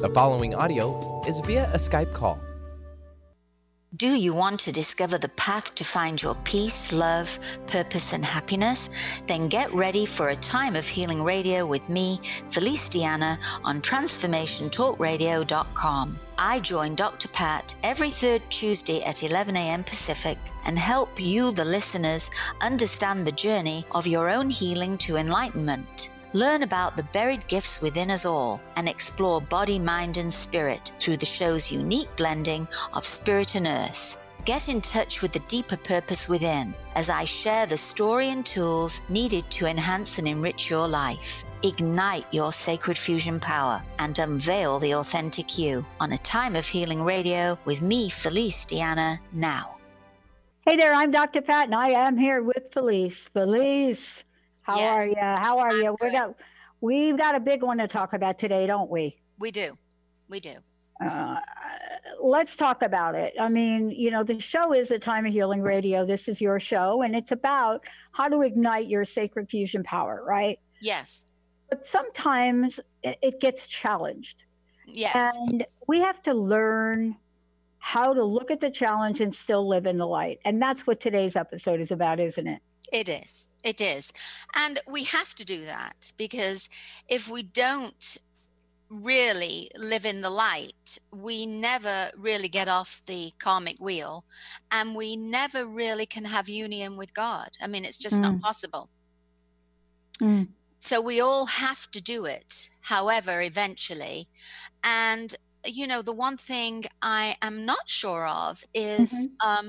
The following audio is via a Skype call. Do you want to discover the path to find your peace, love, purpose, and happiness? Then get ready for a time of healing radio with me, Felice Diana, on transformationtalkradio.com. I join Dr. Pat every third Tuesday at 11 a.m. Pacific and help you, the listeners, understand the journey of your own healing to enlightenment. Learn about the buried gifts within us all and explore body, mind, and spirit through the show's unique blending of spirit and earth. Get in touch with the deeper purpose within as I share the story and tools needed to enhance and enrich your life. Ignite your sacred fusion power and unveil the authentic you on A Time of Healing Radio with me, Felice Diana, now. Hey there, I'm Dr. Pat, and I am here with Felice. Felice. How Yes. are you? How are you? Good. We've got a big one to talk about today, don't we? We do. Let's talk about it. I mean, you know, the show is A Time of Healing Radio. This is your show, and it's about how to ignite your sacred fusion power, right? Yes. But sometimes it gets challenged. Yes. And we have to learn how to look at the challenge and still live in the light. And that's what today's episode is about, isn't it? It is. It is. And we have to do that because if we don't really live in the light, we never really get off the karmic wheel and we never really can have union with God. I mean, it's just not possible. So we all have to do it, however, eventually. And, you know, the one thing I am not sure of is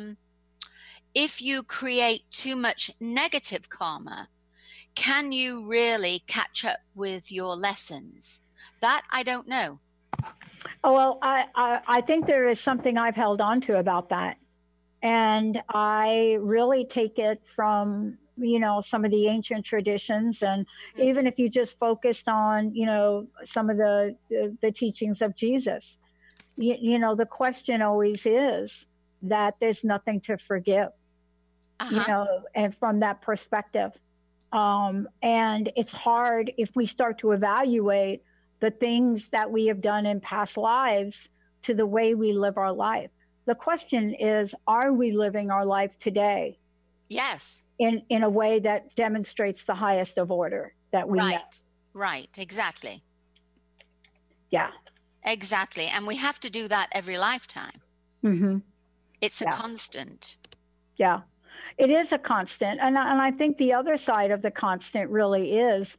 if you create too much negative karma, can you really catch up with your lessons? That I don't know. Oh, well, I think there is something I've held on to about that. And I really take it from, you know, some of the ancient traditions. And even if you just focused on, you know, some of the teachings of Jesus, you know, the question always is that there's nothing to forgive. You know, and from that perspective. And it's hard if we start to evaluate the things that we have done in past lives to the way we live our life. The question is, are we living our life today? Yes. In a way that demonstrates the highest of order that we know. Right. Exactly. Yeah. Exactly. And we have to do that every lifetime. It's a constant. Yeah. It is a constant. And I think the other side of the constant really is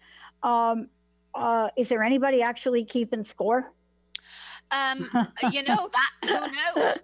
there anybody actually keeping score? You know, that who knows?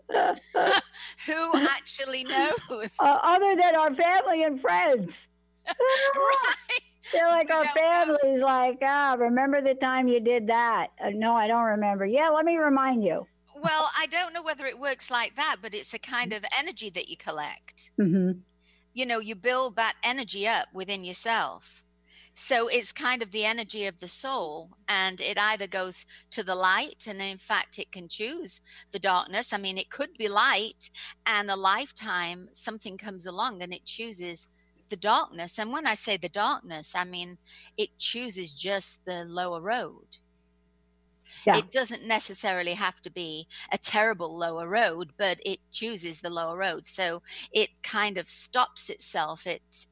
Who actually knows? Other than our family and friends. Right. They're like our family's like, remember the time you did that? No, I don't remember. Yeah, let me remind you. Well, I don't know whether it works like that, but it's a kind of energy that you collect. You know, you build that energy up within yourself. So it's kind of the energy of the soul, and it either goes to the light, and in fact, it can choose the darkness. I mean, it could be light, and a lifetime, something comes along and it chooses the darkness. And when I say the darkness, I mean, it chooses just the lower road. Yeah. It doesn't necessarily have to be a terrible lower road, but it chooses the lower road. So it kind of stops itself. It,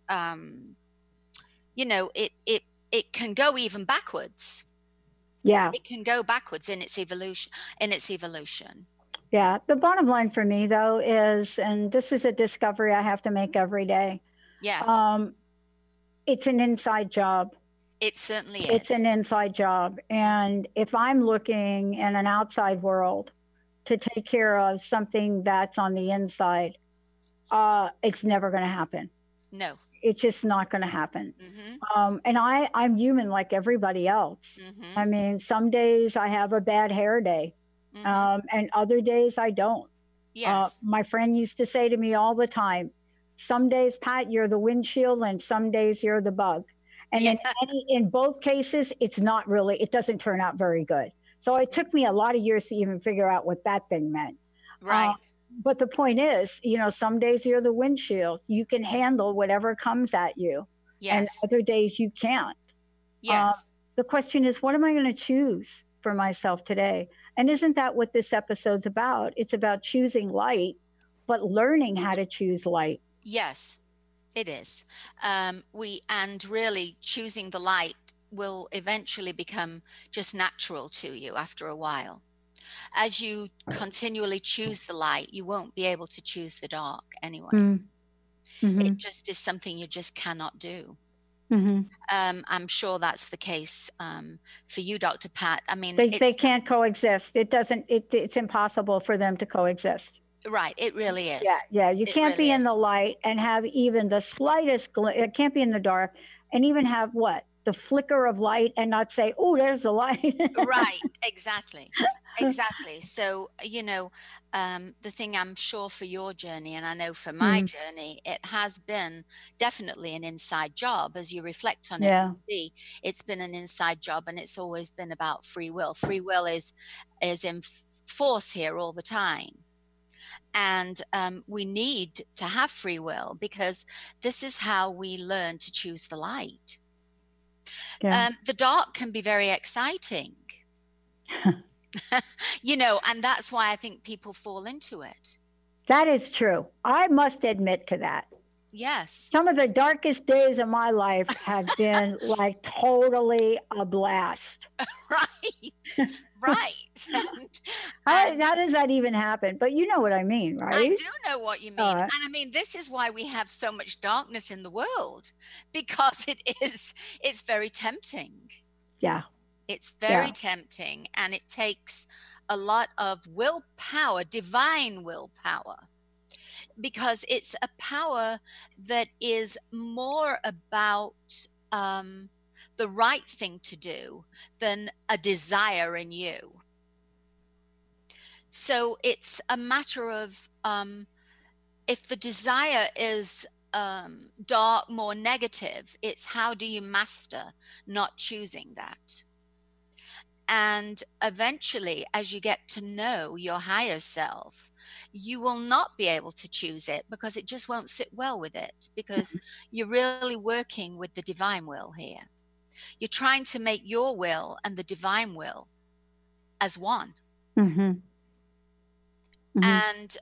you know, it can go even backwards. Yeah. It can go backwards in its evolution. Yeah. The bottom line for me, though, is, and this is a discovery I have to make every day. Yes. It's an inside job. It certainly is. It's an inside job. And if I'm looking in an outside world to take care of something that's on the inside, it's never going to happen. No. It's just not going to happen. And I'm human like everybody else. I mean, some days I have a bad hair day, and other days I don't. Yes. My friend used to say to me all the time, some days, Pat, you're the windshield, and some days you're the bug. And in both cases, it doesn't turn out very good. So it took me a lot of years to even figure out what that thing meant. Right. But the point is, you know, some days you're the windshield. You can handle whatever comes at you. Yes. And other days you can't. Yes. The question is, what am I going to choose? for myself today. And isn't that what this episode's about? It's about choosing light, but learning how to choose light. Yes, it is. And really choosing the light will eventually become just natural to you after a while. As you continually choose the light, you won't be able to choose the dark anyway. It just is something you just cannot do. I'm sure that's the case for you, Dr. Pat. I mean, they can't coexist. It's impossible for them to coexist. Right. It really is. Yeah. You can't be in the light and have even the slightest, it can't be in the dark and even have what? The flicker of light and not say, oh, there's the light. Right. Exactly. So, the thing I'm sure for your journey, and I know for my journey, it has been definitely an inside job. As you reflect on it, it's been an inside job, and it's always been about free will. Free will is in force here all the time. And we need to have free will because this is how we learn to choose the light. The dark can be very exciting, and that's why I think people fall into it. That is true. I must admit to that. Yes. Some of the darkest days of my life have been like totally a blast. Right. How does that even happen? But you know what I mean, right? I do know what you mean. And I mean, this is why we have so much darkness in the world, because it's very tempting. Yeah. It's very tempting, and it takes a lot of willpower, divine willpower, because it's a power that is more about the right thing to do than a desire in you. So it's a matter of if the desire is dark, more negative, it's how do you master not choosing that? And eventually, as you get to know your higher self, you will not be able to choose it because it just won't sit well with it, because you're really working with the divine will here. You're trying to make your will and the divine will as one. And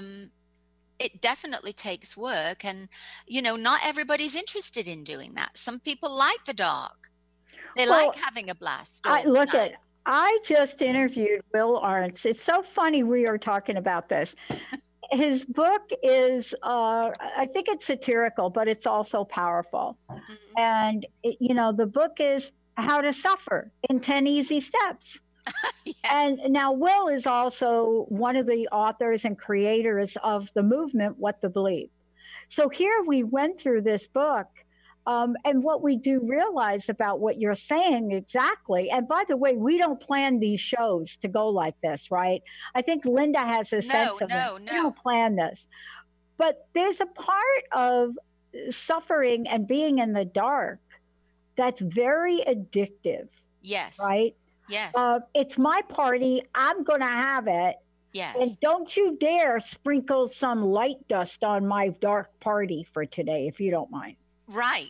it definitely takes work. And, not everybody's interested in doing that. Some people like the dark. They like having a blast. I just interviewed Will Arntz. It's so funny we are talking about this. His book is, I think it's satirical, but it's also powerful. And, the book is How to Suffer in 10 Easy Steps. Yes. And now Will is also one of the authors and creators of the movement, What the Belief. So here we went through this book. And what we do realize about what you're saying exactly, and by the way, we don't plan these shows to go like this, right? I think Linda has a sense of it. We don't plan this. But there's a part of suffering and being in the dark that's very addictive. Yes. Right? Yes. It's my party. I'm going to have it. Yes. And don't you dare sprinkle some light dust on my dark party for today, if you don't mind. Right.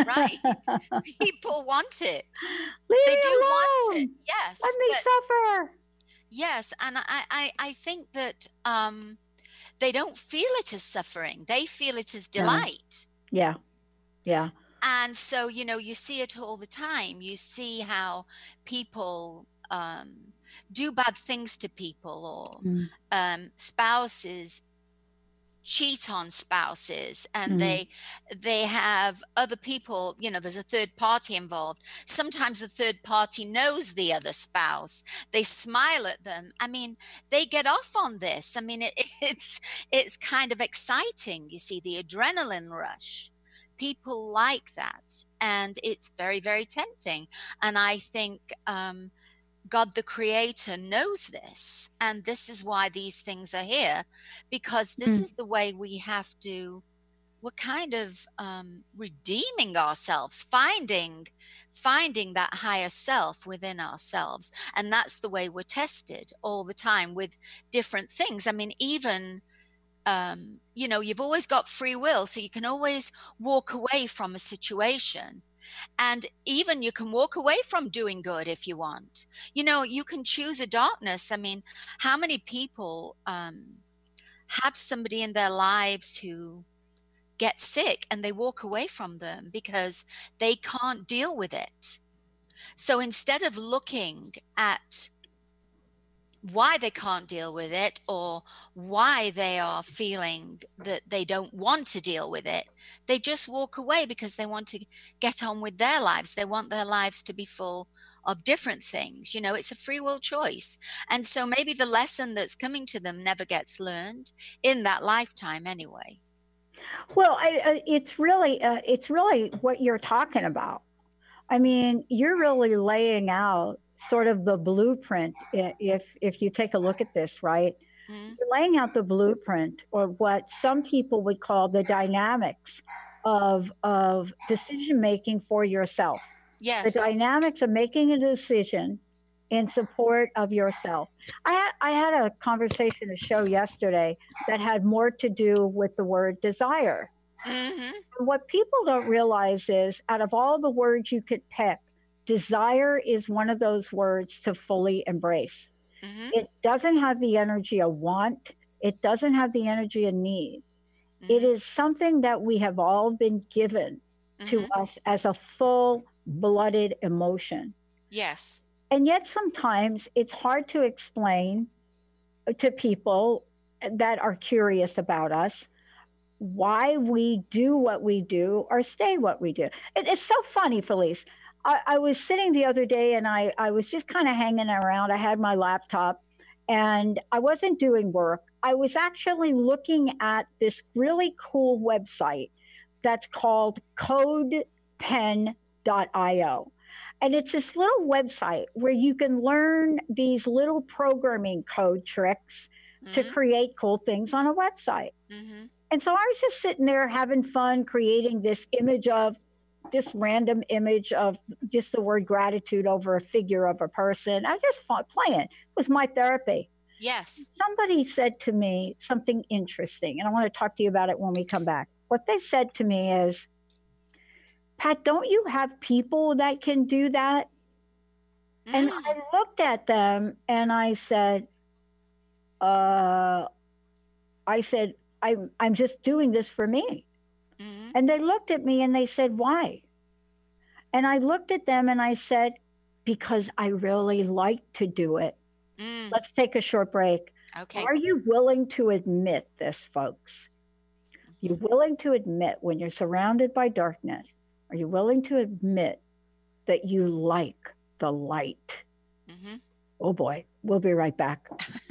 People want it. They do want it. Yes. Let me suffer. Yes. And I think that they don't feel it as suffering. They feel it as delight. Yeah. And so, you see it all the time. You see how people do bad things to people, or spouses cheat on spouses, and they have other people, there's a third party involved. Sometimes the third party knows the other spouse. They smile at them. I mean, they get off on this. I mean, it's kind of exciting. You see the adrenaline rush. People like that, and it's very, very tempting. And I think God, the creator, knows this. And this is why these things are here, because this is the way we're kind of redeeming ourselves, finding that higher self within ourselves. And that's the way we're tested all the time with different things. I mean, even, you've always got free will, so you can always walk away from a situation. And even you can walk away from doing good if you want. You know, you can choose a darkness. I mean, how many people have somebody in their lives who get sick and they walk away from them because they can't deal with it? So instead of looking at why they can't deal with it or why they are feeling that they don't want to deal with it, they just walk away because they want to get on with their lives. They want their lives to be full of different things. You know, it's a free will choice. And so maybe the lesson that's coming to them never gets learned in that lifetime anyway. Well, it's really what you're talking about. I mean, you're really laying out sort of the blueprint. If you take a look at this, right? Mm-hmm. You're laying out the blueprint, or what some people would call the dynamics of decision making for yourself. Yes. The dynamics of making a decision in support of yourself. I had a conversation, a show yesterday that had more to do with the word desire. Mm-hmm. What people don't realize is, out of all the words you could pick, desire is one of those words to fully embrace. Mm-hmm. It doesn't have the energy of want. It doesn't have the energy of need. Mm-hmm. It is something that we have all been given to us as a full-blooded emotion. Yes. And yet sometimes it's hard to explain to people that are curious about us why we do what we do or stay what we do. It's so funny, Felice. I was sitting the other day and I was just kind of hanging around. I had my laptop and I wasn't doing work. I was actually looking at this really cool website that's called CodePen.io. And it's this little website where you can learn these little programming code tricks to create cool things on a website. Mm-hmm. And so I was just sitting there having fun creating this random image of just the word gratitude over a figure of a person. I just playing. It was my therapy. Yes. Somebody said to me something interesting, and I want to talk to you about it when we come back. What they said to me is, Pat, don't you have people that can do that? And I looked at them and I said, I'm just doing this for me. Mm-hmm. And they looked at me and they said, why? And I looked at them and I said, because I really like to do it. Let's take a short break. Okay. Are you willing to admit this, folks? You willing to admit when you're surrounded by darkness? Are you willing to admit that you like the light? Mm-hmm. Oh boy, we'll be right back.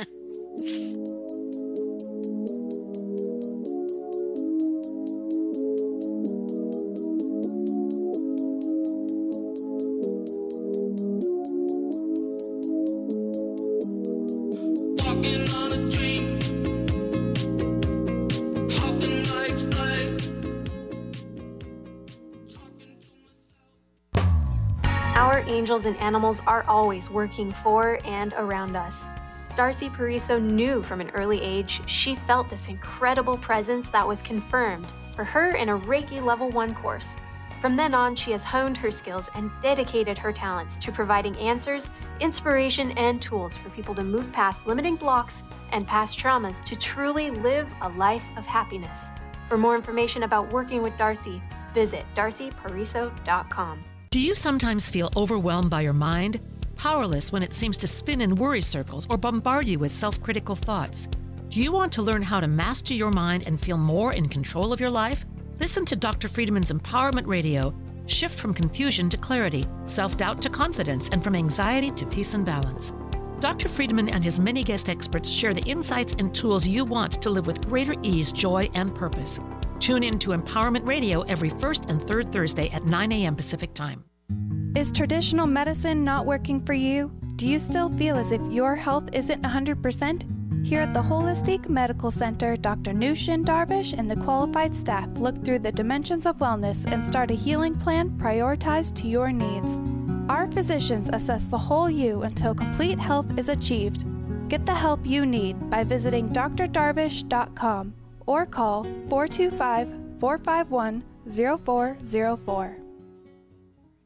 Angels and animals are always working for and around us. Darcy Pariso knew from an early age she felt this incredible presence that was confirmed for her in a Reiki Level 1 course. From then on, she has honed her skills and dedicated her talents to providing answers, inspiration, and tools for people to move past limiting blocks and past traumas to truly live a life of happiness. For more information about working with Darcy, visit darcypariso.com. Do you sometimes feel overwhelmed by your mind? Powerless when it seems to spin in worry circles or bombard you with self-critical thoughts? Do you want to learn how to master your mind and feel more in control of your life? Listen to Dr. Friedman's Empowerment Radio. Shift from confusion to clarity, self-doubt to confidence, and from anxiety to peace and balance. Dr. Friedman and his many guest experts share the insights and tools you want to live with greater ease, joy, and purpose. Tune in to Empowerment Radio every first and third Thursday at 9 a.m. Pacific Time. Is traditional medicine not working for you? Do you still feel as if your health isn't 100%? Here at the Holistic Medical Center, Dr. Nushin Darvish and the qualified staff look through the dimensions of wellness and start a healing plan prioritized to your needs. Our physicians assess the whole you until complete health is achieved. Get the help you need by visiting drdarvish.com. or call 425-451-0404.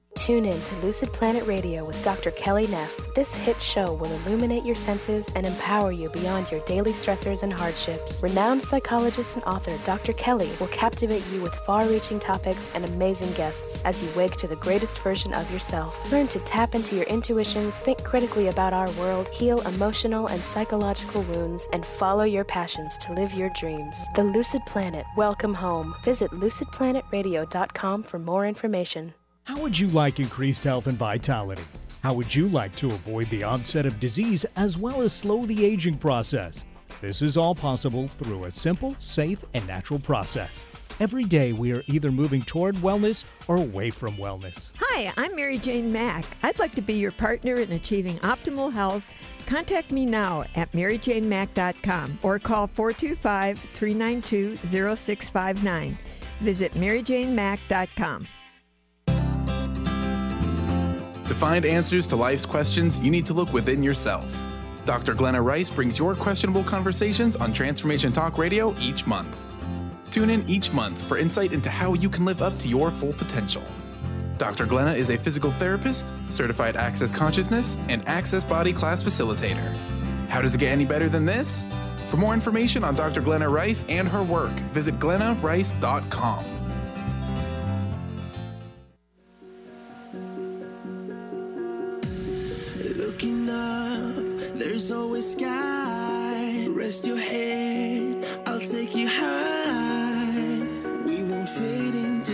Tune in to Lucid Planet Radio with Dr. Kelly Neff. This hit show will illuminate your senses and empower you beyond your daily stressors and hardships. Renowned psychologist and author Dr. Kelly will captivate you with far-reaching topics and amazing guests as you wake to the greatest version of yourself. Learn to tap into your intuitions, think critically about our world, heal emotional and psychological wounds, and follow your passions to live your dreams. The Lucid Planet. Welcome home. Visit lucidplanetradio.com for more information. How would you like increased health and vitality? How would you like to avoid the onset of disease as well as slow the aging process? This is all possible through a simple, safe, and natural process. Every day we are either moving toward wellness or away from wellness. Hi, I'm Mary Jane Mack. I'd like to be your partner in achieving optimal health. Contact me now at maryjanemack.com or call 425-392-0659. Visit maryjanemack.com. To find answers to life's questions, you need to look within yourself. Dr. Glenna Rice brings your questionable conversations on Transformation Talk Radio each month. Tune in each month for insight into how you can live up to your full potential. Dr. Glenna is a physical therapist, certified Access Consciousness, and Access Body Class facilitator. How does it get any better than this? For more information on Dr. Glenna Rice and her work, visit glennarice.com. Looking up, there's always sky. Rest your head, I'll take you high. We won't fade into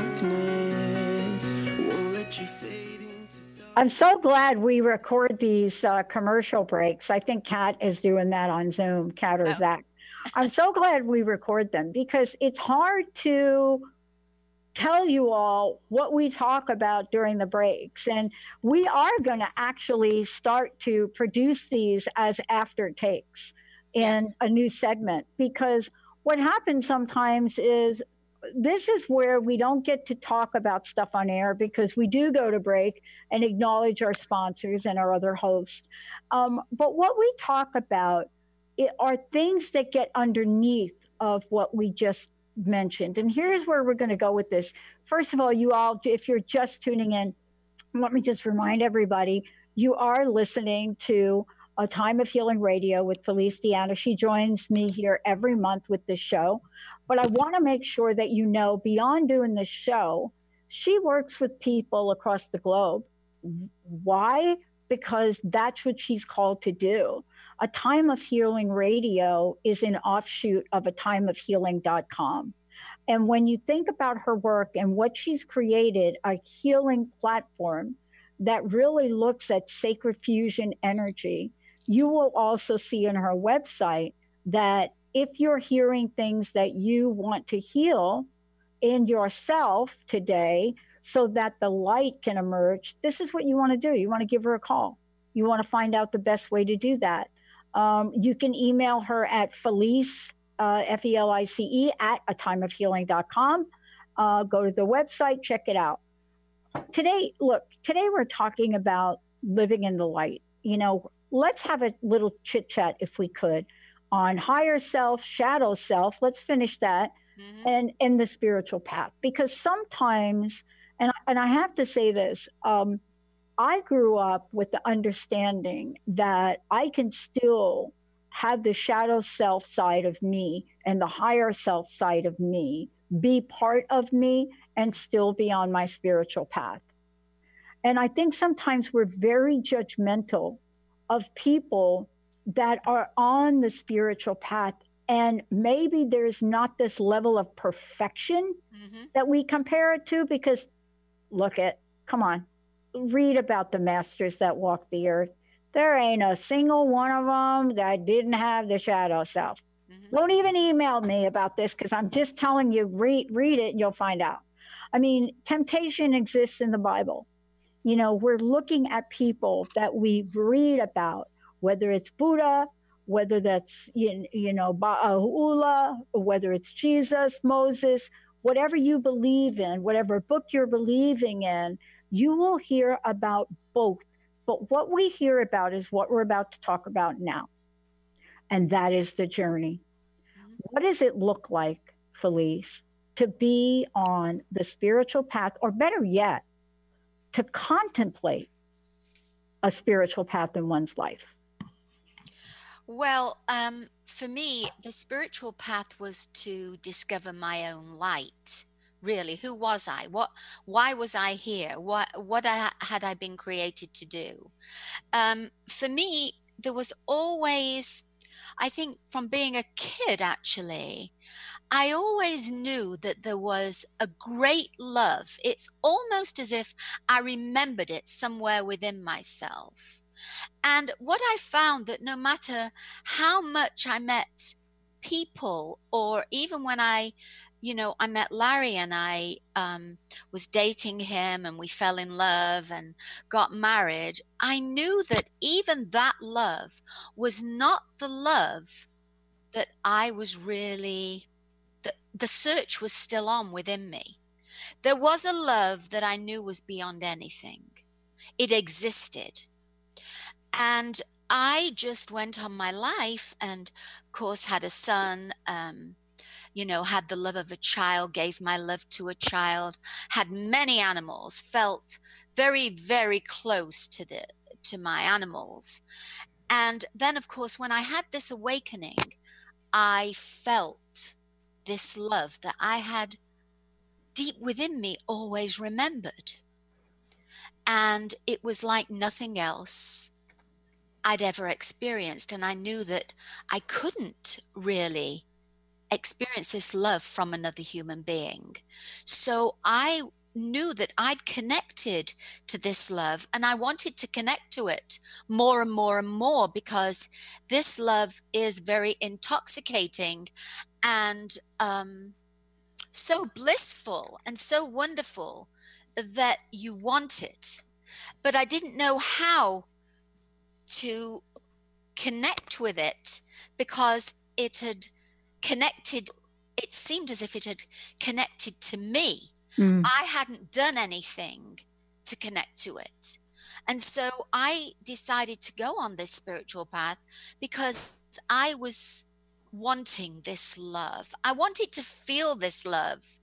darkness. Won't let you fade into darkness. I'm so glad we record these commercial breaks. I think Kat is doing that on Zoom, Kat or Zach. I'm so glad we record them because it's hard to tell you all what we talk about during the breaks. And we are going to actually start to produce these as after takes in a new segment, because what happens sometimes is this is where we don't get to talk about stuff on air because we do go to break and acknowledge our sponsors and our other hosts. But what we talk about are things that get underneath of what we just mentioned. And here's where we're going to go with this. First of all, you all, if you're just tuning in, let me just remind everybody, you are listening to A Time of Healing Radio with Felice Deanna. She joins me here every month with this show. But I want to make sure that you know, beyond doing this show, she works with people across the globe. Why? Because that's what she's called to do. A Time of Healing Radio is an offshoot of atimeofhealing.com. And when you think about her work and what she's created, a healing platform that really looks at sacred fusion energy, you will also see in her website that if you're hearing things that you want to heal in yourself today so that the light can emerge, this is what you want to do. You want to give her a call. You want to find out the best way to do that. You can email her at Felice, Felice, at atimeofhealing.com. Go to the website, check it out. Today we're talking about living in the light. You know, let's have a little chit chat, if we could, on higher self, shadow self. Let's finish that, and the spiritual path. Because sometimes, and I have to say this, I grew up with the understanding that I can still have the shadow self side of me and the higher self side of me be part of me and still be on my spiritual path. And I think sometimes we're very judgmental of people that are on the spiritual path, and maybe there's not this level of perfection that we compare it to, because come on, read about the masters that walked the earth. There ain't a single one of them that didn't have the shadow self. Don't even email me about this, because I'm just telling you, read it and you'll find out. I mean, temptation exists in the Bible. You know, we're looking at people that we read about, whether it's Buddha, whether that's, Baha'u'llah, or whether it's Jesus, Moses, whatever you believe in, whatever book you're believing in, you will hear about both. But what we hear about is what we're about to talk about now. And that is the journey. What does it look like, Felice, to be on the spiritual path, or better yet, to contemplate a spiritual path in one's life? Well, for me, the spiritual path was to discover my own light. Really, who was I? Why was I here? Had I been created to do? For me, there was always, I think from being a kid, actually, I always knew that there was a great love. It's almost as if I remembered it somewhere within myself. And what I found that no matter how much I met people, or even when I met Larry and I was dating him and we fell in love and got married, I knew that even that love was not the love that I was really, the search was still on within me. There was a love that I knew was beyond anything. It existed. And I just went on my life and, of course, had a son, had the love of a child, gave my love to a child, had many animals, felt very, very close to my animals. And then, of course, when I had this awakening, I felt this love that I had deep within me always remembered. And it was like nothing else I'd ever experienced. And I knew that I couldn't really experience this love from another human being. So I knew that I'd connected to this love, and I wanted to connect to it more and more and more, because this love is very intoxicating and so blissful and so wonderful that you want it. But I didn't know how to connect with it, because it had connected, it seemed as if it had connected to me. I hadn't done anything to connect to it. And so I decided to go on this spiritual path because I was wanting this love. I wanted to feel this love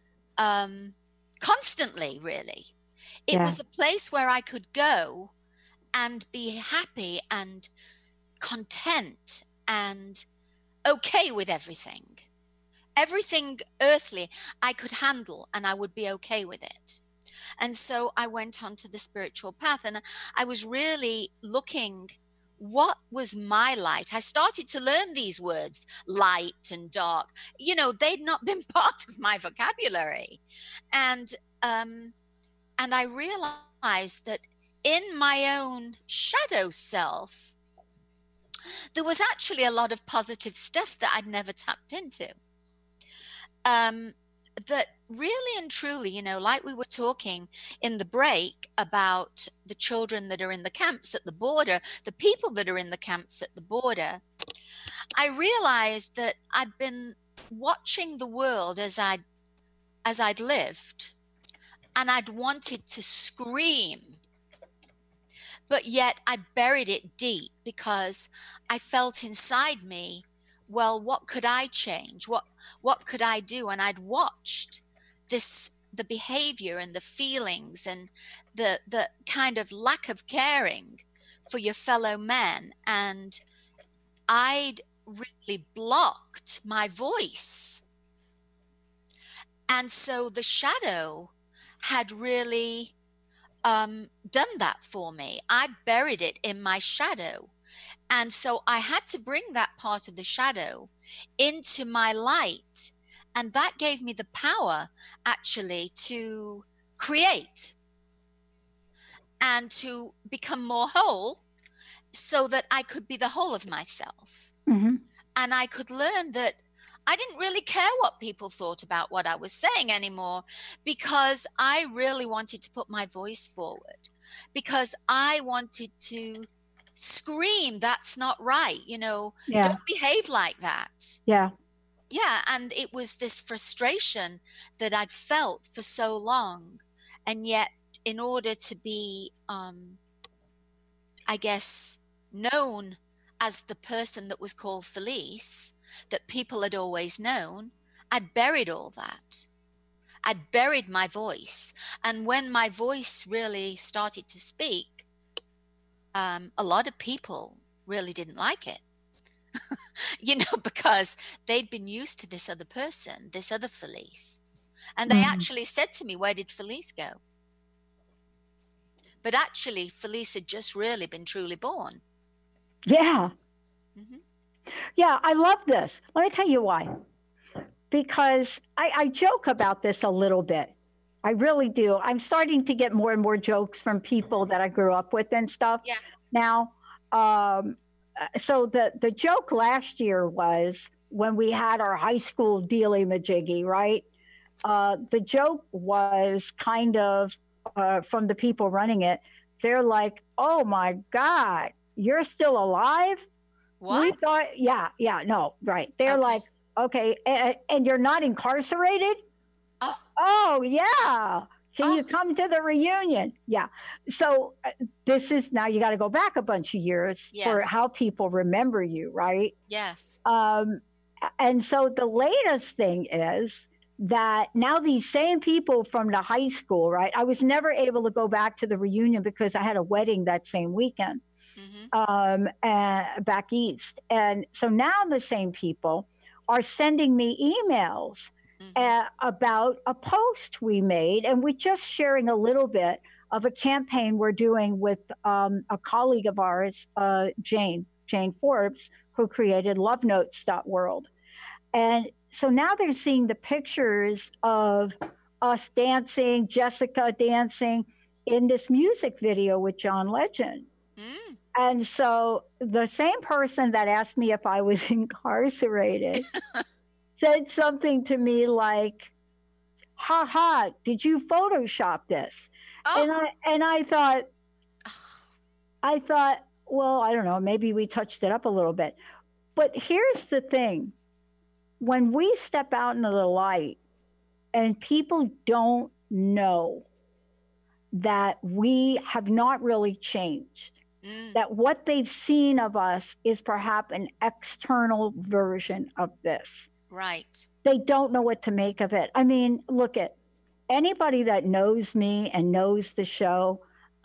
constantly, really. It was a place where I could go and be happy and content and okay with everything. Everything earthly I could handle, and I would be okay with it. And so I went on to the spiritual path, and I was really looking, what was my light? I started to learn these words, light and dark. They'd not been part of my vocabulary. And I realized that in my own shadow self, there was actually a lot of positive stuff that I'd never tapped into. That really and truly, like we were talking in the break about the children that are in the camps at the border, the people that are in the camps at the border, I realized that I'd been watching the world as I'd lived, and I'd wanted to scream, but yet I'd buried it deep because I felt inside me, well, what could I change? What could I do? And I'd watched the behavior and the feelings and the kind of lack of caring for your fellow men. And I'd really blocked my voice. And so the shadow had really done that for me. I buried it in my shadow. And so I had to bring that part of the shadow into my light. And that gave me the power actually to create and to become more whole, so that I could be the whole of myself. Mm-hmm. And I could learn that I didn't really care what people thought about what I was saying anymore, because I really wanted to put my voice forward, because I wanted to scream, that's not right, don't behave like that. Yeah, and it was this frustration that I'd felt for so long. And yet, in order to be, I guess, known as the person that was called Felice, that people had always known, I'd buried all that. I'd buried my voice. And when my voice really started to speak, a lot of people really didn't like it. Because they'd been used to this other person, this other Felice. And they actually said to me, where did Felice go? But actually, Felice had just really been truly born. Yeah. Yeah, I love this. Let me tell you why. Because I joke about this a little bit. I really do. I'm starting to get more and more jokes from people that I grew up with and stuff. Yeah. Now, so the joke last year was when we had our high school dealy-majiggy, right? The joke was kind of from the people running it. They're like, oh my God, you're still alive? What? We thought, no, right. They're like, okay, and you're not incarcerated? Oh yeah. Can you come to the reunion? Yeah. So this is, now you got to go back a bunch of years for how people remember you, right? Yes. And so the latest thing is that now these same people from the high school, right? I was never able to go back to the reunion because I had a wedding that same weekend back east. And so now the same people are sending me emails about a post we made, and we're just sharing a little bit of a campaign we're doing with a colleague of ours, Jane Forbes, who created lovenotes.world. And so now they're seeing the pictures of us dancing, Jessica dancing in this music video with John Legend. And so the same person that asked me if I was incarcerated said something to me like, ha ha, did you Photoshop this? And I thought, well, I don't know, maybe we touched it up a little bit. But here's the thing. When we step out into the light and people don't know that we have not really changed, that what they've seen of us is perhaps an external version of this. Right. They don't know what to make of it. I mean, look at anybody that knows me and knows the show,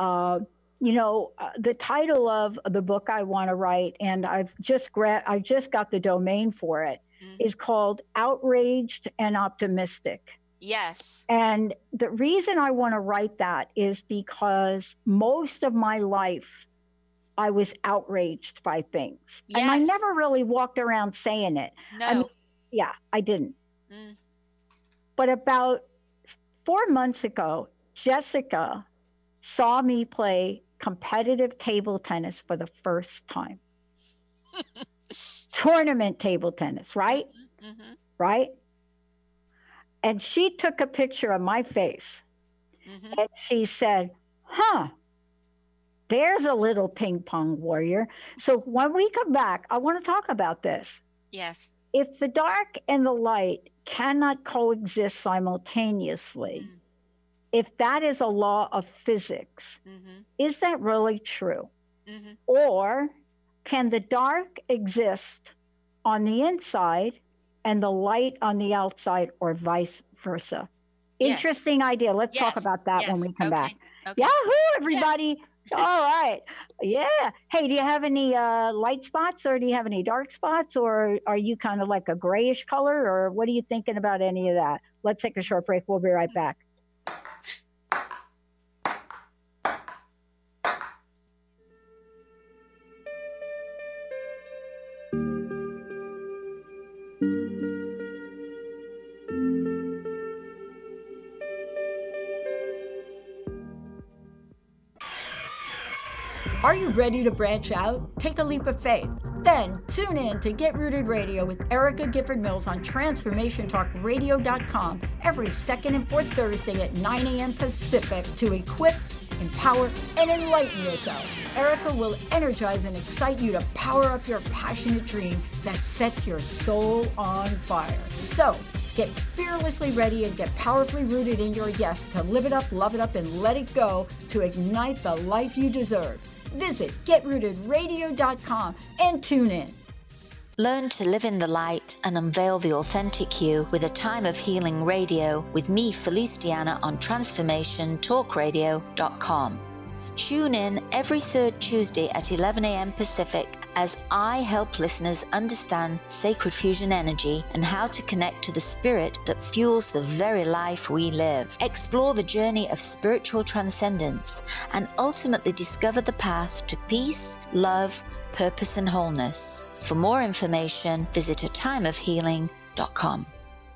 the title of the book I want to write, and I've just got the domain for it, is called Outraged and Optimistic. Yes. And the reason I want to write that is because most of my life I was outraged by things. Yes. And I never really walked around saying it. No. I mean, yeah, I didn't. But about 4 months ago, Jessica saw me play competitive table tennis for the first time. Tournament table tennis, right? Right? And she took a picture of my face and she said, there's a little ping pong warrior. So when we come back, I want to talk about this. Yes. If the dark and the light cannot coexist simultaneously, if that is a law of physics, is that really true? Or can the dark exist on the inside and the light on the outside, or vice versa? Interesting idea. Let's talk about that when we come back. Yahoo, everybody. All right. Yeah. Hey, do you have any light spots, or do you have any dark spots, or are you kind of like a grayish color, or what are you thinking about any of that? Let's take a short break. We'll be right back. Are you ready to branch out? Take a leap of faith. Then tune in to Get Rooted Radio with Erica Gifford Mills on TransformationTalkRadio.com every second and fourth Thursday at 9 a.m. Pacific to equip, empower, and enlighten yourself. Erica will energize and excite you to power up your passionate dream that sets your soul on fire. So, get fearlessly ready and get powerfully rooted in your yes to live it up, love it up, and let it go to ignite the life you deserve. Visit GetRootedRadio.com and tune in. Learn to live in the light and unveil the authentic you with A Time of Healing Radio with me, Felice Diana, on TransformationTalkRadio.com. Tune in every third Tuesday at 11 a.m. Pacific as I help listeners understand sacred fusion energy and how to connect to the spirit that fuels the very life we live. Explore the journey of spiritual transcendence and ultimately discover the path to peace, love, purpose, and wholeness. For more information, visit atimeofhealing.com.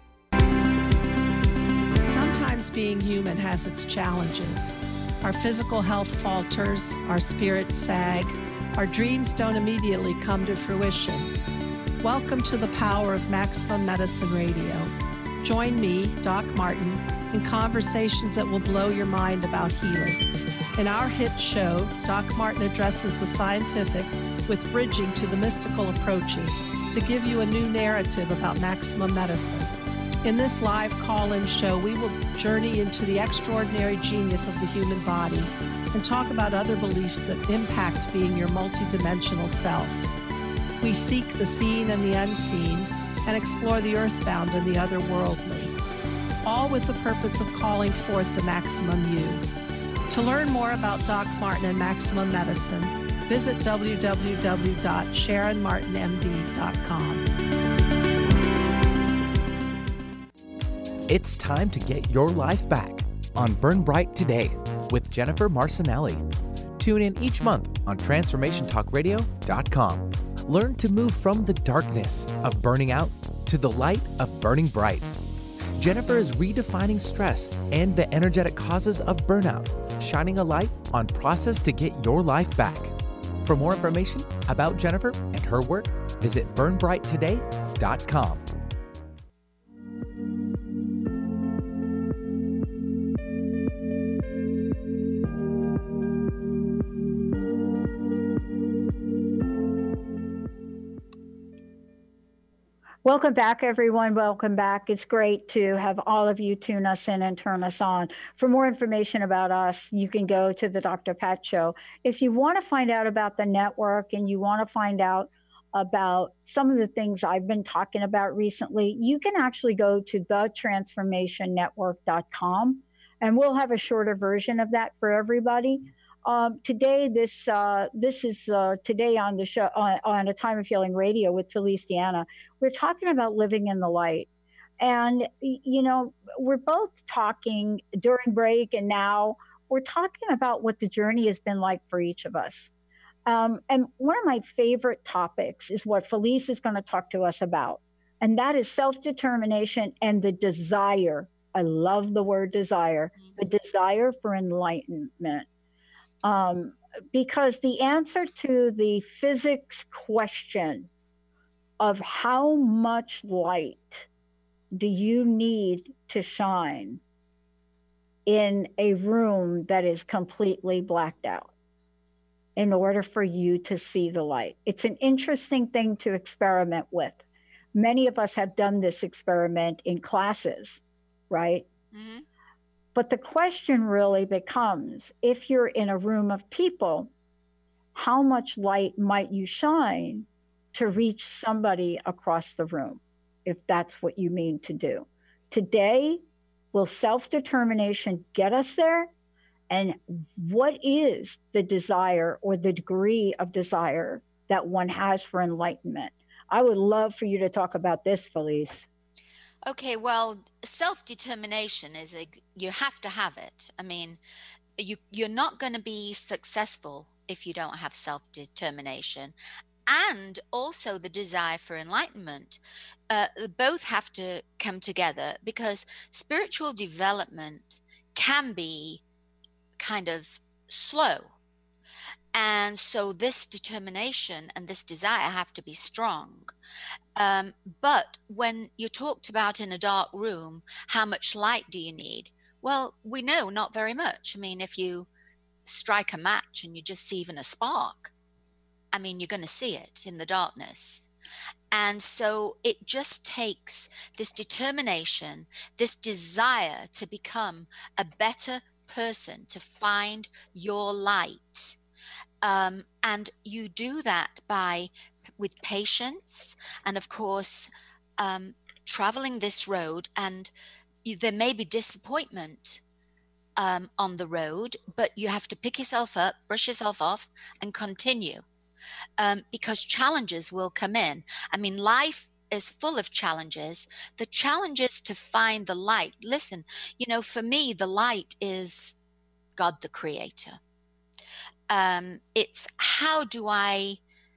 Sometimes being human has its challenges. Our physical health falters, our spirits sag, our dreams don't immediately come to fruition. Welcome to the power of Maximum Medicine Radio. Join me, Doc Martin, in conversations that will blow your mind about healing. In our hit show, Doc Martin addresses the scientific with bridging to the mystical approaches to give you a new narrative about maximum medicine. In this live call-in show, we will journey into the extraordinary genius of the human body and talk about other beliefs that impact being your multidimensional self. We seek the seen and the unseen and explore the earthbound and the otherworldly, all with the purpose of calling forth the maximum you. To learn more about Doc Martin and Maximum Medicine, visit www.sharonmartinmd.com. It's time to get your life back on Burn Bright Today with Jennifer Marcinelli. Tune in each month on TransformationTalkRadio.com. Learn to move from the darkness of burning out to the light of burning bright. Jennifer is redefining stress and the energetic causes of burnout, shining a light on process to get your life back. For more information about Jennifer and her work, visit burnbrighttoday.com. Welcome back, everyone. Welcome back. It's great to have all of you tune us in and turn us on. For more information about us, you can go to the Dr. Pat Show. If you want to find out about the network and you want to find out about some of the things I've been talking about recently, you can actually go to thetransformationnetwork.com, and we'll have a shorter version of that for everybody. Today, this is today on the show on A Time of Healing Radio with Felice Diana. We're talking about living in the light, and you know, we're both talking during break, and now we're talking about what the journey has been like for each of us. And one of my favorite topics is what Felice is going to talk to us about, and that is self-determination and the desire. I love the word desire, the desire for enlightenment. Because the answer to the physics question of how much light do you need to shine in a room that is completely blacked out in order for you to see the light. It's an interesting thing to experiment with. Many of us have done this experiment in classes, right? Mm-hmm. But the question really becomes, if you're in a room of people, how much light might you shine to reach somebody across the room, if that's what you mean to do? Today, will self-determination get us there? And what is the desire or the degree of desire that one has for enlightenment? I would love for you to talk about this, Felice. Okay, well, self-determination is you have to have it. I mean, you're not going to be successful if you don't have self-determination, and also the desire for enlightenment. Both have to come together, because spiritual development can be kind of slow. And so this determination and this desire have to be strong. But when you talked about in a dark room, how much light do you need? Well, we know not very much. I mean, if you strike a match and you just see even a spark, I mean, you're going to see it in the darkness. And so it just takes this determination, this desire to become a better person, to find your light. And you do that by with patience, and of course, traveling this road, and there may be disappointment on the road, but you have to pick yourself up, brush yourself off, and continue, because challenges will come in. I mean, life is full of challenges. The challenge is to find the light. Listen, for me, the light is God the Creator. It's how do I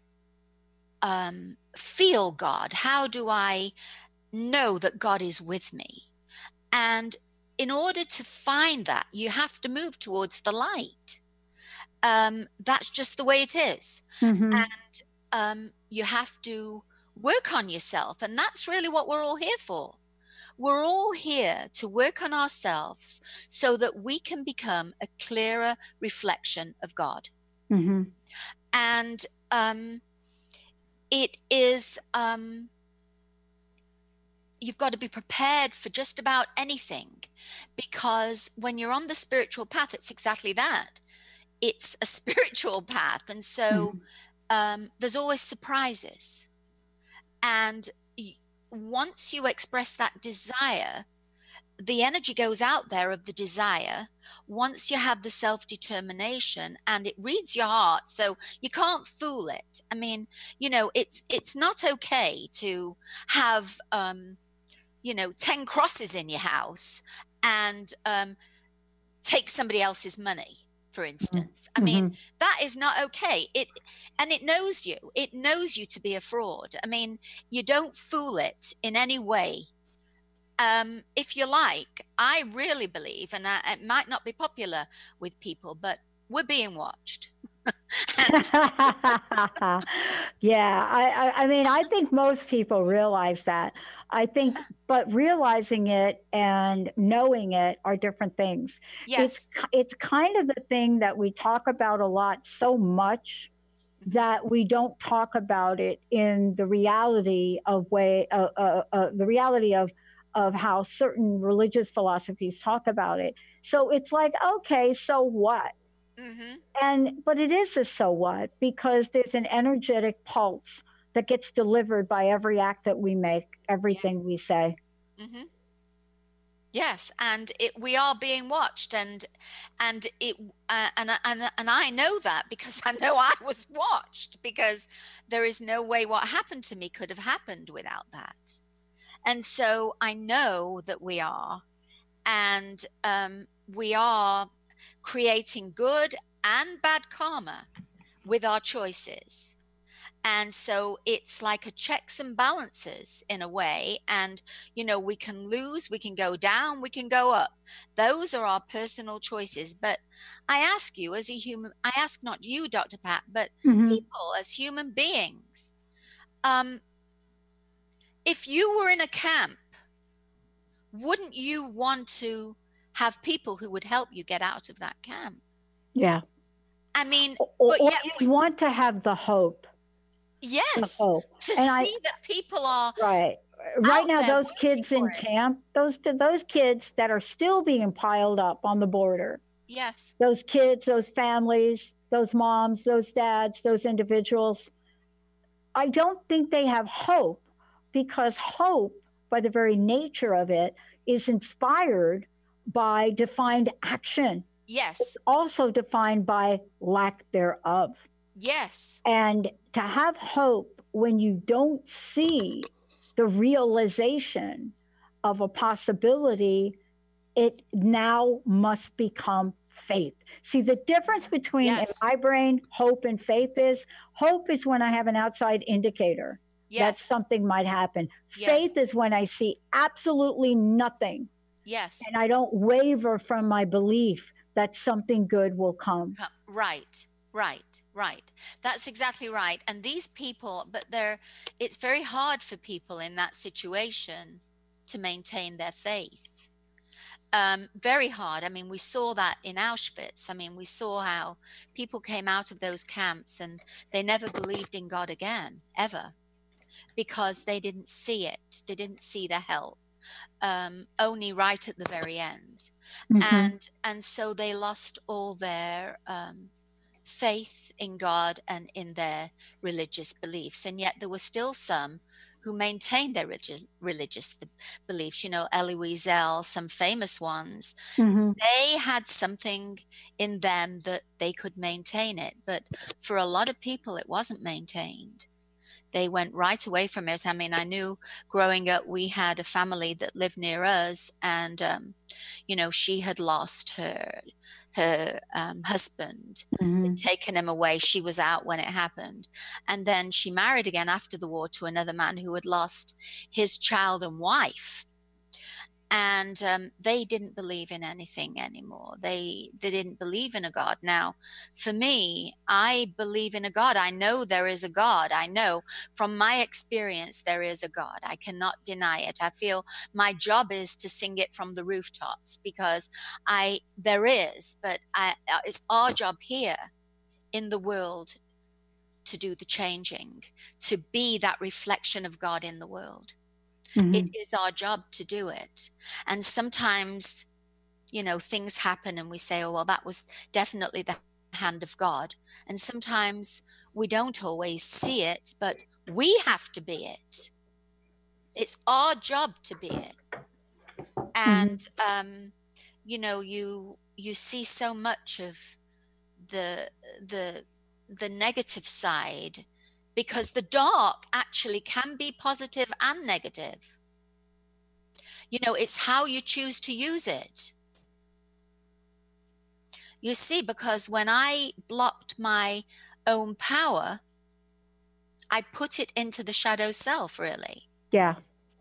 feel God? How do I know that God is with me? And in order to find that, you have to move towards the light. That's just the way it is. Mm-hmm. And you have to work on yourself. And that's really what we're all here for. We're all here to work on ourselves so that we can become a clearer reflection of God. Mm-hmm. And it is, you've got to be prepared for just about anything, because when you're on the spiritual path, it's exactly that. It's a spiritual path. And so there's always surprises. And once you express that desire, the energy goes out there of the desire. Once you have the self-determination, and it reads your heart, so you can't fool it. I mean, it's not okay to have 10 crosses in your house and take somebody else's money, for instance. I mean, that is not okay. It knows you. It knows you to be a fraud. I mean, you don't fool it in any way. If you like, I really believe, and it might not be popular with people, but we're being watched. Yeah, I mean, I think most people realize that. I think, but realizing it and knowing it are different things. Yes. It's kind of the thing that we talk about a lot, so much that we don't talk about it in the reality of of how certain religious philosophies talk about it. So it's like, okay, so what? But it is a so what, because there's an energetic pulse that gets delivered by every act that we make, everything we say. Yes, and we are being watched, and I know that because I know I was watched, because there is no way what happened to me could have happened without that. And so I know that we are, and we are creating good and bad karma with our choices. And so it's like a checks and balances in a way. And, we can lose, we can go down, we can go up. Those are our personal choices. But I ask you as a human, I ask not you, Dr. Pat, but people as human beings, if you were in a camp, wouldn't you want to have people who would help you get out of that camp? Yeah. I mean, or you want to have the hope. Yes. The hope. To see that people are right now. Those kids in camp, those kids that are still being piled up on the border. Yes. Those kids, those families, those moms, those dads, those individuals. I don't think they have hope, because hope, by the very nature of it, is inspired by defined action. Yes. It's also defined by lack thereof. Yes. And to have hope when you don't see the realization of a possibility, it now must become faith. See, the difference between, in my brain, hope and faith is, hope is when I have an outside indicator that something might happen. Faith is when I see absolutely nothing. Yes. And I don't waver from my belief that something good will come. Right. That's exactly right. And these people, but it's very hard for people in that situation to maintain their faith. Very hard. I mean, we saw that in Auschwitz. I mean, we saw how people came out of those camps and they never believed in God again, ever, because they didn't see it. They didn't see the help, only right at the very end. And so they lost all their faith in God and in their religious beliefs. And yet there were still some who maintained their religious beliefs. Elie Wiesel, some famous ones, they had something in them that they could maintain it. But for a lot of people, it wasn't maintained. They went right away from it. I mean, I knew growing up, we had a family that lived near us, and, she had lost her husband, had taken him away. She was out when it happened. And then she married again after the war to another man who had lost his child and wife. And they didn't believe in anything anymore. They didn't believe in a God. Now, for me, I believe in a God. I know there is a God. I know from my experience there is a God. I cannot deny it. I feel my job is to sing it from the rooftops, because there is, but it's our job here in the world to do the changing, to be that reflection of God in the world. It is our job to do it. And sometimes, things happen and we say, oh, well, that was definitely the hand of God. And sometimes we don't always see it, but we have to be it. It's our job to be it. And, you see so much of the negative side, because the dark actually can be positive and negative. It's how you choose to use it. You see, because when I blocked my own power, I put it into the shadow self, really. Yeah.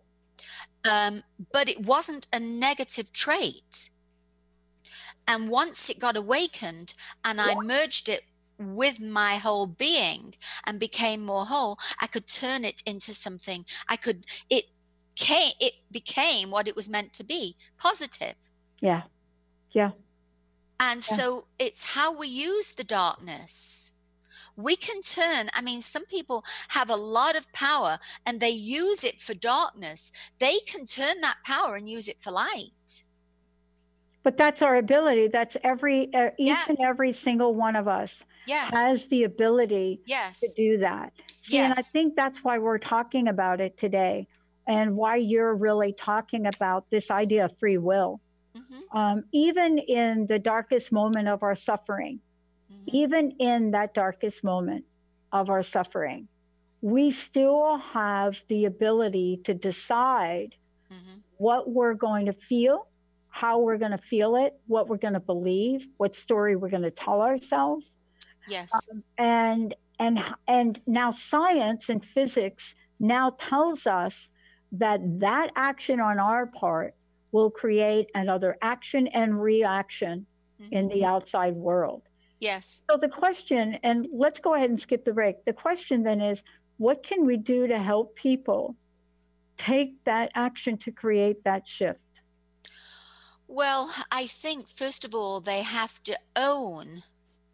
But it wasn't a negative trait. And once it got awakened and I merged it with my whole being and became more whole, I could turn it into something. It became what it was meant to be, positive. Yeah. And so it's how we use the darkness. We can turn, some people have a lot of power and they use it for darkness. They can turn that power and use it for light. But that's our ability. That's each and every single one of us has the ability to do that. See, and I think that's why we're talking about it today, and why you're really talking about this idea of free will. Even in the darkest moment of our suffering, even in that darkest moment of our suffering, we still have the ability to decide what we're going to feel, how we're going to feel it, what we're going to believe, what story we're going to tell ourselves. Yes. And now science and physics now tells us that action on our part will create another action and reaction in the outside world. Yes. So the question, and let's go ahead and skip the break. The question then is, what can we do to help people take that action to create that shift? Well, I think, first of all, they have to own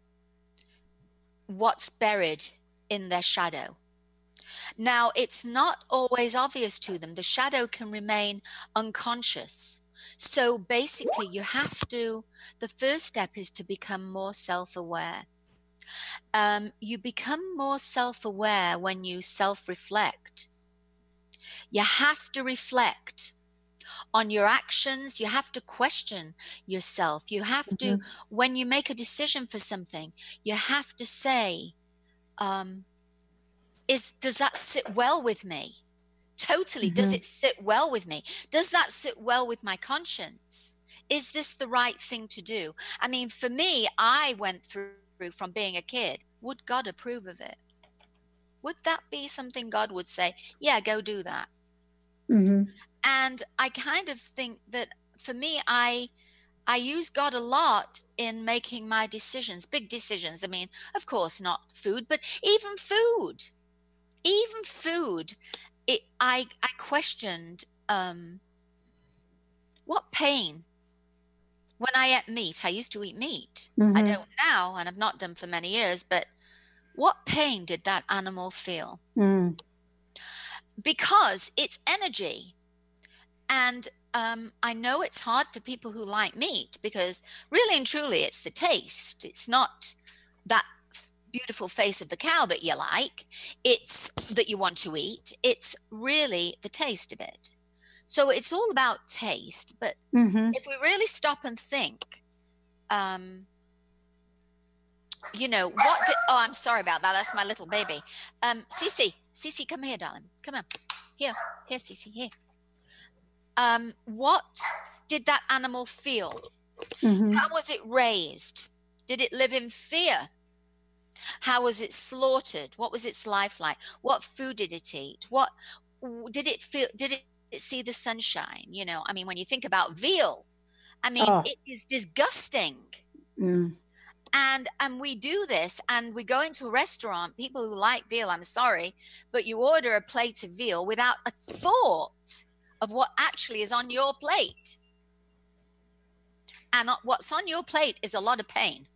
what's buried in their shadow. Now, it's not always obvious to them. The shadow can remain unconscious. So basically, the first step is to become more self-aware. You become more self-aware when you self-reflect. You have to reflect on your actions. You have to question yourself. You have to, when you make a decision for something, you have to say, does that sit well with me? Totally. Does it sit well with me? Does that sit well with my conscience? Is this the right thing to do? For me, I went through from being a kid. Would God approve of it? Would that be something God would say, yeah, go do that? And I kind of think that for me, I use God a lot in making my decisions, big decisions. Of course, not food, but even food. I questioned what pain. When I ate meat, I used to eat meat. I don't now, and I've not done for many years, but what pain did that animal feel? Because it's energy. And I know it's hard for people who like meat, because really and truly it's the taste. It's not that beautiful face of the cow that you like, it's that you want to eat. It's really the taste of it. So it's all about taste. But if we really stop and think, you know, oh, I'm sorry about that. That's my little baby. Cece, come here, darling. Come on. Here, Cece, here. What did that animal feel? How was it raised? Did it live in fear? How was it slaughtered? What was its life like? What food did it eat? What did it feel? Did it see the sunshine? You know, I mean, when you think about veal, I mean, it is disgusting. And we do this, and we go into a restaurant, people who like veal, I'm sorry, but you order a plate of veal without a thought of what actually is on your plate. And what's on your plate is a lot of pain.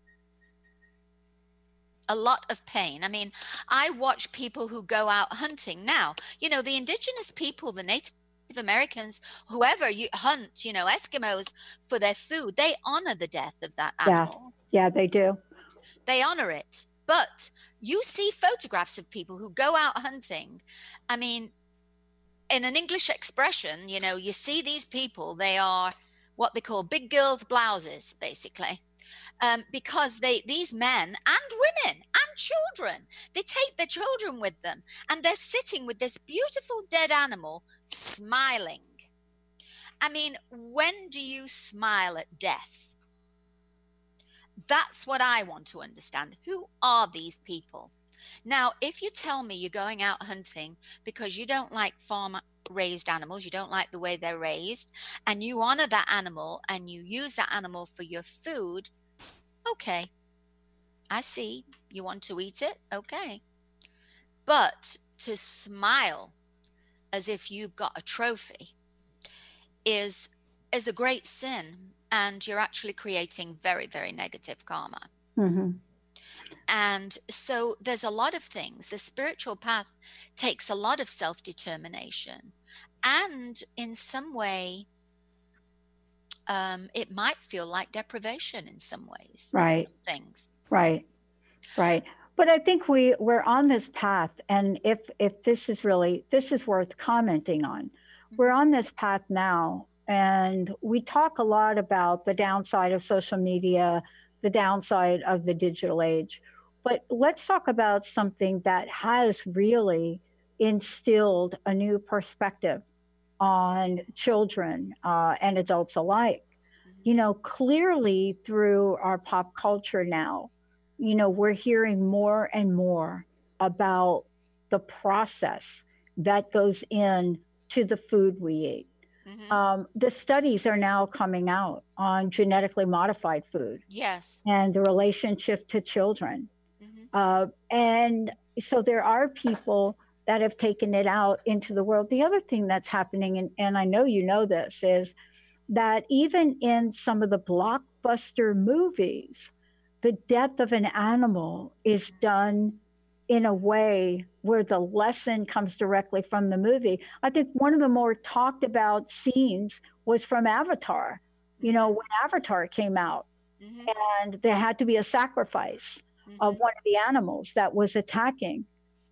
A lot of pain. I mean, I watch people who go out hunting now. You know, the indigenous people, the Native Americans, whoever you hunt, you know, Eskimos, for their food, they honor the death of that animal. Yeah, they do. They honor it. But you see photographs of people who go out hunting. I mean, in an English expression, you know, you see these people, they are what they call big girls' blouses, basically. Because these men and women and children, they take their children with them, and they're sitting with this beautiful dead animal smiling. I mean, when do you smile at death? That's what I want to understand. Who are these people? Now, if you tell me you're going out hunting because you don't like farm-raised animals, you don't like the way they're raised, and you honor that animal and you use that animal for your food, okay, I see. You want to eat it? Okay. But to smile as if you've got a trophy is a great sin, and you're actually creating very, very negative karma. And so there's a lot of things. The spiritual path takes a lot of self-determination, and in some way, it might feel like deprivation in some ways. Right. Things. Right. But I think we're on this path, and if this is worth commenting on. We're on this path now, and we talk a lot about the downside of social media, the downside of the digital age. But let's talk about something that has really instilled a new perspective on children and adults alike. You know, clearly through our pop culture now, you know, we're hearing more and more about the process that goes in to the food we eat. The studies are now coming out on genetically modified food. Yes. And the relationship to children. And so there are people that have taken it out into the world. The other thing that's happening, and I know you know this, is that even in some of the blockbuster movies, the death of an animal is done in a way where the lesson comes directly from the movie. I think one of the more talked about scenes was from Avatar, you know, when Avatar came out, and there had to be a sacrifice of one of the animals that was attacking.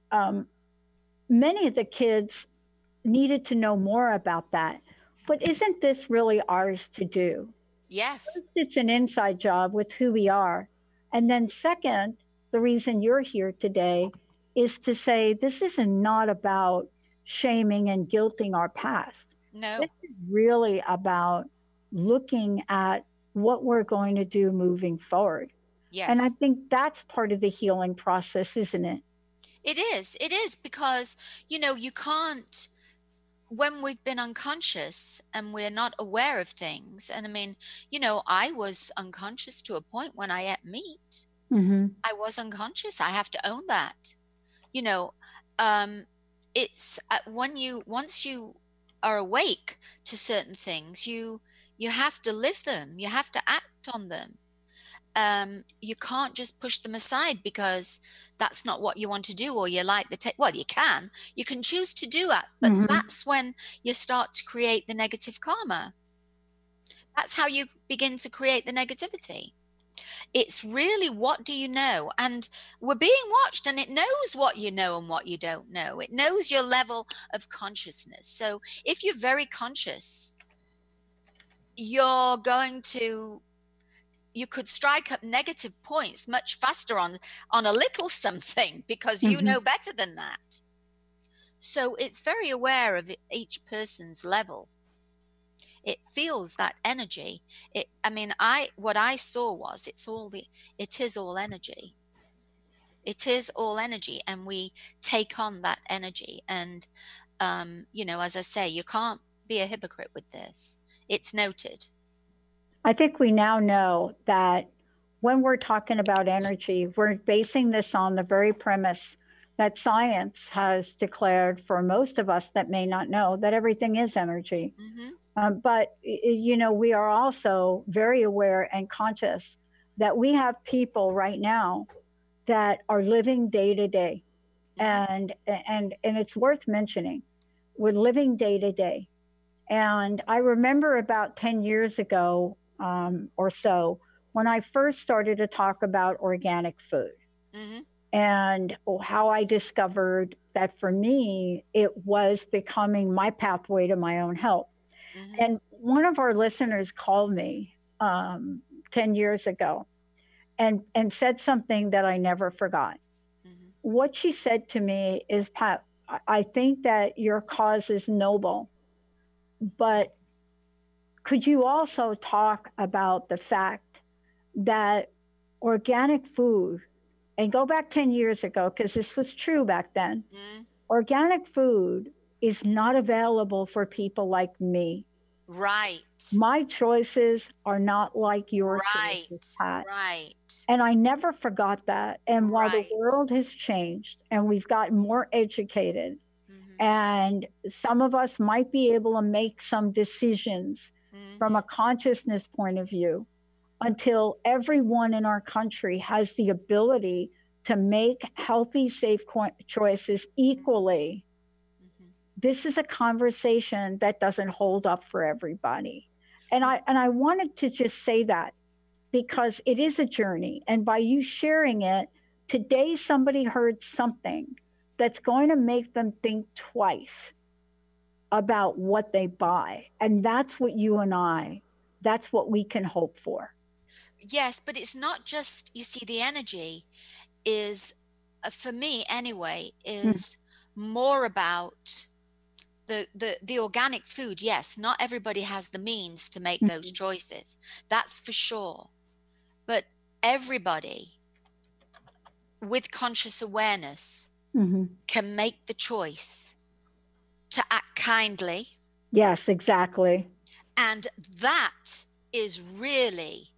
Many of the kids needed to know more about that. But isn't this really ours to do? Yes. First, it's an inside job with who we are. And then second, the reason you're here today is to say this is not about shaming and guilting our past. No. This is really about looking at what we're going to do moving forward. Yes. And I think that's part of the healing process, isn't it? It is because, you know, you can't, when we've been unconscious and we're not aware of things. And I mean, you know, I was unconscious to a point when I ate meat. I was unconscious. I have to own that. You know, it's once you are awake to certain things, you have to live them. You have to act on them. You can't just push them aside because that's not what you want to do, or you like well, you can choose to do that, but that's when you start to create the negative karma. That's how you begin to create the negativity. It's really, what do you know? And we're being watched, and it knows what you know and what you don't know. It knows your level of consciousness. So if you're very conscious, you're going to, you could strike up negative points much faster on a little something, because you know better than that. So it's very aware of each person's level. It feels that energy. What I saw was, it is all energy. It is all energy, and we take on that energy. And, as I say, you can't be a hypocrite with this. It's noted. I think we now know that when we're talking about energy, we're basing this on the very premise that science has declared, for most of us that may not know, that everything is energy. But we are also very aware and conscious that we have people right now that are living day to day. And it's worth mentioning, we're living day to day. And I remember about 10 years ago or so, when I first started to talk about organic food, and how I discovered that for me, it was becoming my pathway to my own health. And one of our listeners called me 10 years ago and said something that I never forgot. What she said to me is, Pat, I think that your cause is noble, but could you also talk about the fact that organic food, and go back 10 years ago, because this was true back then, organic food is not available for people like me. Right. My choices are not like your choices, Pat. Right. And I never forgot that. And while the world has changed and we've gotten more educated, and some of us might be able to make some decisions from a consciousness point of view, until everyone in our country has the ability to make healthy, safe choices equally. This is a conversation that doesn't hold up for everybody. And I wanted to just say that, because it is a journey. And by you sharing it, today somebody heard something that's going to make them think twice about what they buy. And that's what you and I, that's what we can hope for. Yes, but it's not just, you see, the energy is, for me anyway, is more about the organic food. Yes, not everybody has the means to make those choices. That's for sure. But everybody with conscious awareness can make the choice to act kindly. Yes, exactly. And that is really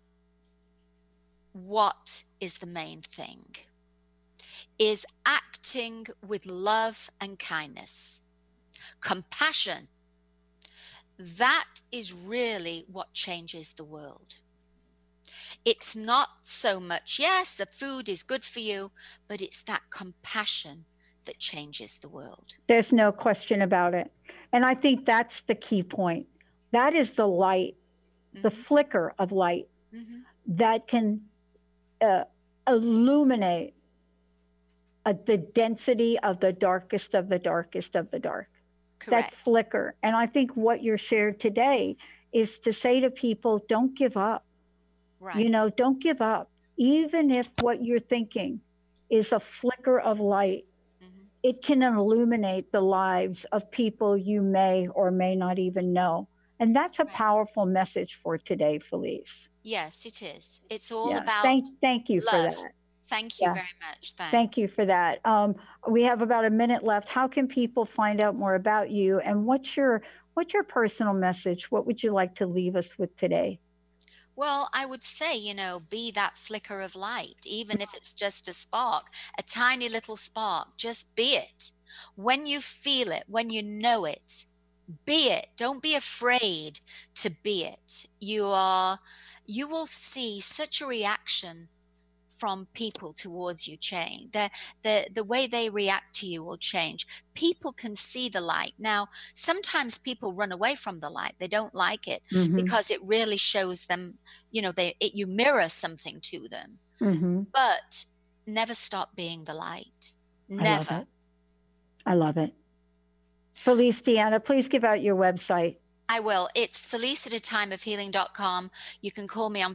what is the main thing, is acting with love and kindness, compassion. That is really what changes the world. It's not so much, yes, the food is good for you, but it's that compassion that changes the world. There's no question about it. And I think that's the key point. That is the light, the flicker of light that can illuminate the density of the darkest of the darkest of the dark. Correct. That flicker. And I think what you're shared today is to say to people, don't give up. Right. Don't give up. Even if what you're thinking is a flicker of light, it can illuminate the lives of people you may or may not even know. And that's a powerful message for today, Felice. Yes, it is. It's all about thank you love. For that. Thank you very much. Thank you for that. We have about a minute left. How can people find out more about you, and what's your personal message? What would you like to leave us with today? Well, I would say, be that flicker of light, even if it's just a spark, a tiny little spark, just be it. When you feel it, when you know it, be it. Don't be afraid to be it. You will see such a reaction from people towards you change. The way they react to you will change. People can see the light. Now, sometimes people run away from the light. They don't like it because it really shows them, you mirror something to them. But never stop being the light. Never. I love it. Felice Deanna, please give out your website. I will. It's feliceatatimeofhealing.com. You can call me on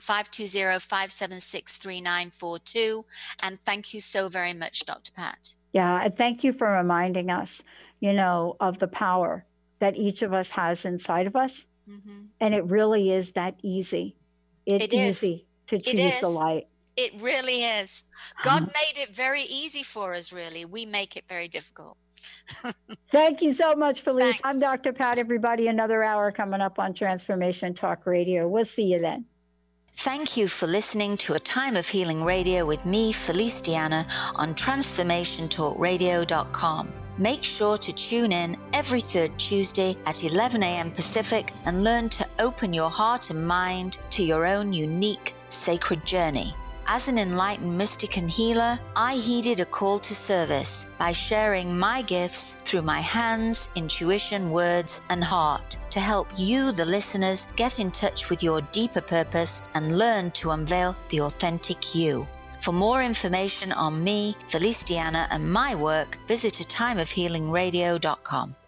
520-576-3942. And thank you so very much, Dr. Pat. Yeah, and thank you for reminding us, of the power that each of us has inside of us. And it really is that easy. It's easy to choose the light. It really is. God made it very easy for us, really. We make it very difficult. Thank you so much, Felice. Thanks. I'm Dr. Pat, everybody. Another hour coming up on Transformation Talk Radio. We'll see you then. Thank you for listening to A Time of Healing Radio with me, Felice Deanna, on TransformationTalkRadio.com. Make sure to tune in every third Tuesday at 11 a.m. Pacific and learn to open your heart and mind to your own unique sacred journey. As an enlightened mystic and healer, I heeded a call to service by sharing my gifts through my hands, intuition, words, and heart to help you, the listeners, get in touch with your deeper purpose and learn to unveil the authentic you. For more information on me, Felice Deanna, and my work, visit ATimeofHealingRadio.com.